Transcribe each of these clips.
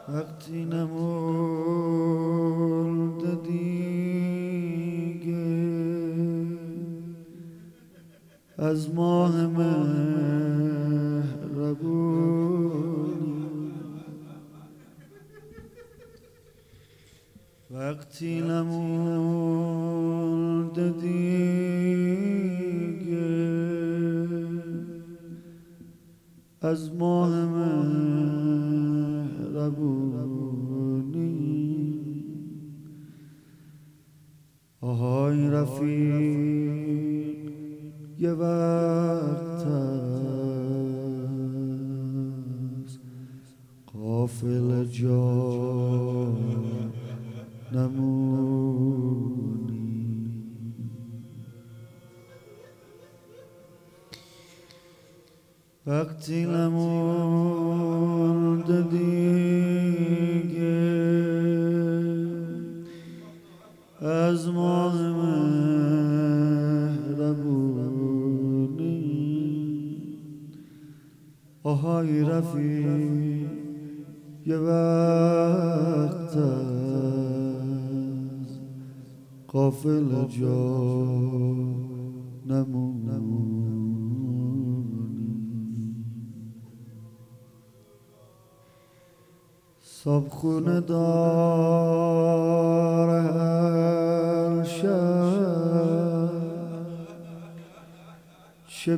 وقتی نمرده دیگه از ماه مهربونی، وقتی نمرده دیگه از ماه مهربونی. آهای رفیق یه وقت است غافل جا نمونی. وقتی نمرده دیگه از ماه مهربونی. آهای رفیق یه وقت است غافل جا نمونی. صبحونه دار هر شب چه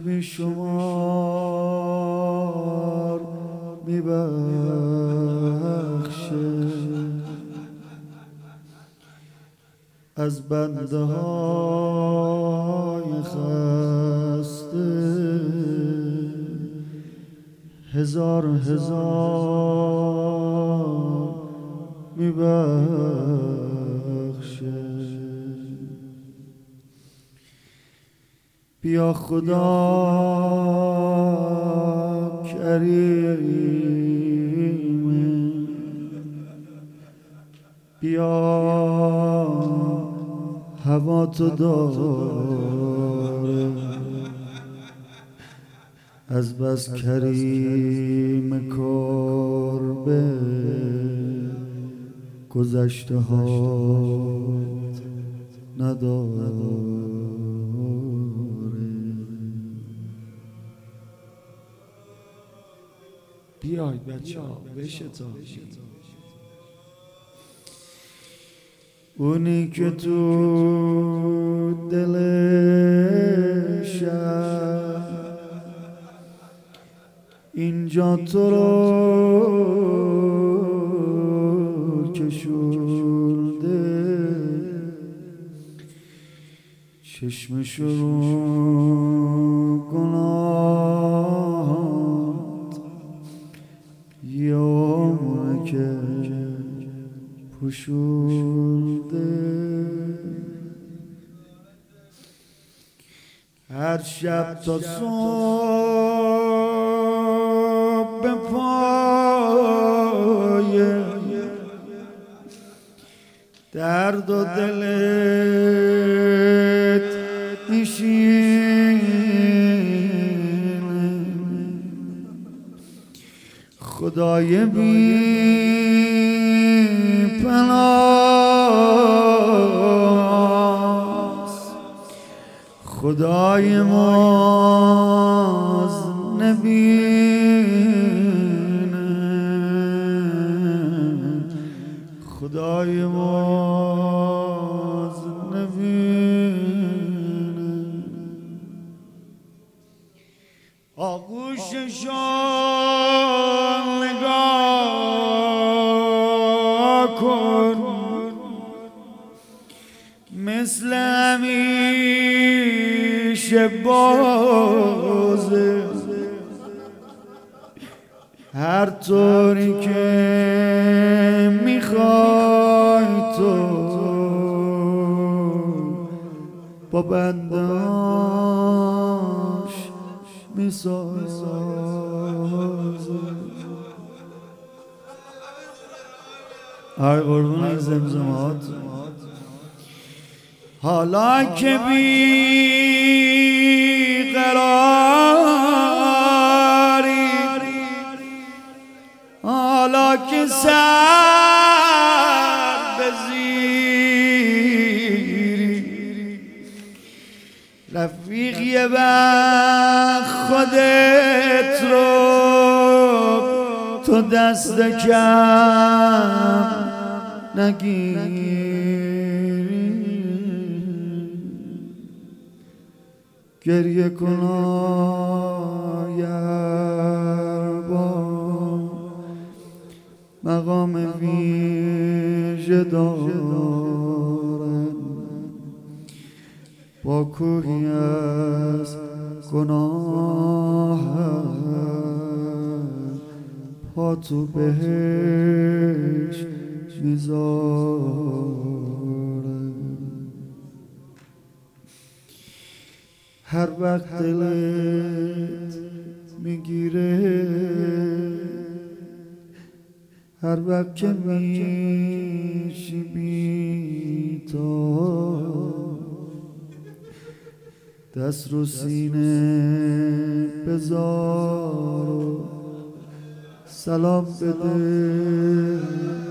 بیشمار میبخشه از بنده های خسته هزار میبخشه. بیا خدا کریمه، بیا هوا تو داره از بس کریم کربه گذشته هات نداره. بیاید بچه ها بشتاب. اونی که تو دلش اینجا تو رو کشونده، چشمش رو گناهات یه عمره که پوشونده. هر شب تا صبح به پای درد و دلت میشینه. خدای بی پناست، خدای ماز نبینه، خدای ماز نبینه. آغوششان نگاه کن مثل همیشه بازه، هر طوری که میخوای تو با بندهاش میسازه. آی قربون زمزمات. حالا که بی قراری، حالا حالا که سر بزیری رفیقی و خودت رو تو دست کم نگیری گریه کن با مقام ویژه دارد با کوهی از گناه پا تو بهش میذاره هر وقت دلت میگیره هر وقت که میشی بی تو دست رو سینه بذار و سلام بده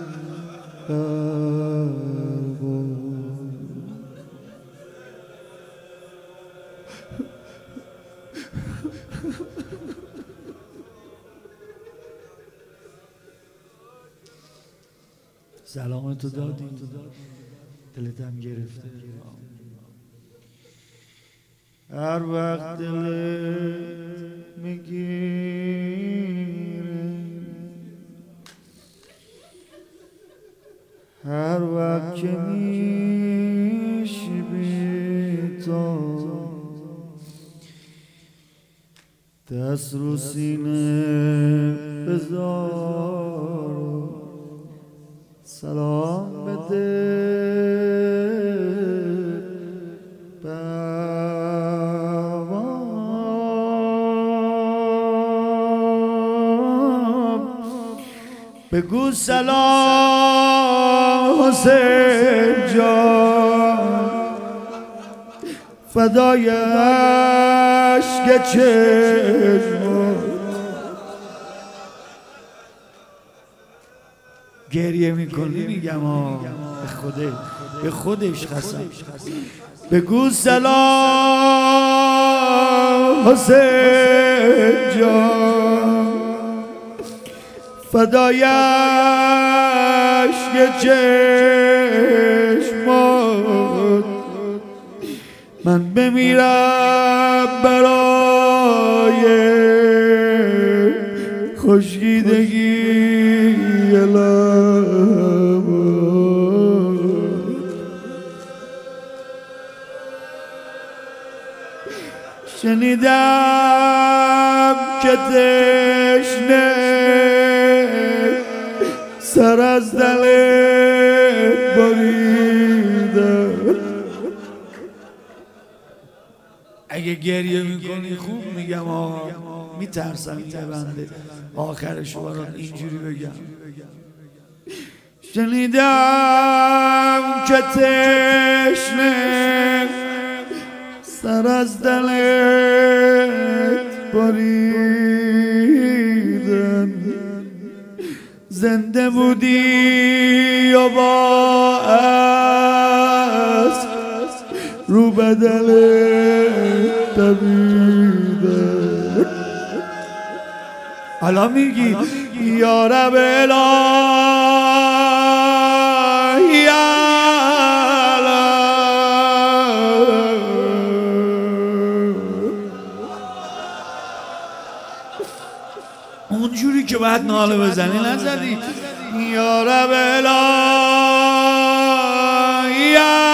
سلامتو دادی دلتم گرفته هر وقت دلت میگیره هر وقت که میشی بی تو دست رو سینه بذار سلام بده بگو سلام حسین جان فدای عشق چشمات گریه میکنی میگم به خودش قسم بگو سلام حسین جان فدای عشق چشمات من بمیرم برای خشکیدگی لبات شنیدم که تشنه سر از دلت بریده اگه گریه میکنی خوب میگم میترسم بنده آخرشو برات اینجوری بگم شنیدم که تشنه سر از دلت بریدن زنده بودی و با اسب رو بدلت دویدن حالا میگی یا رب الهی اونجوری که باید ناله بزنی نزدی یا رب الهی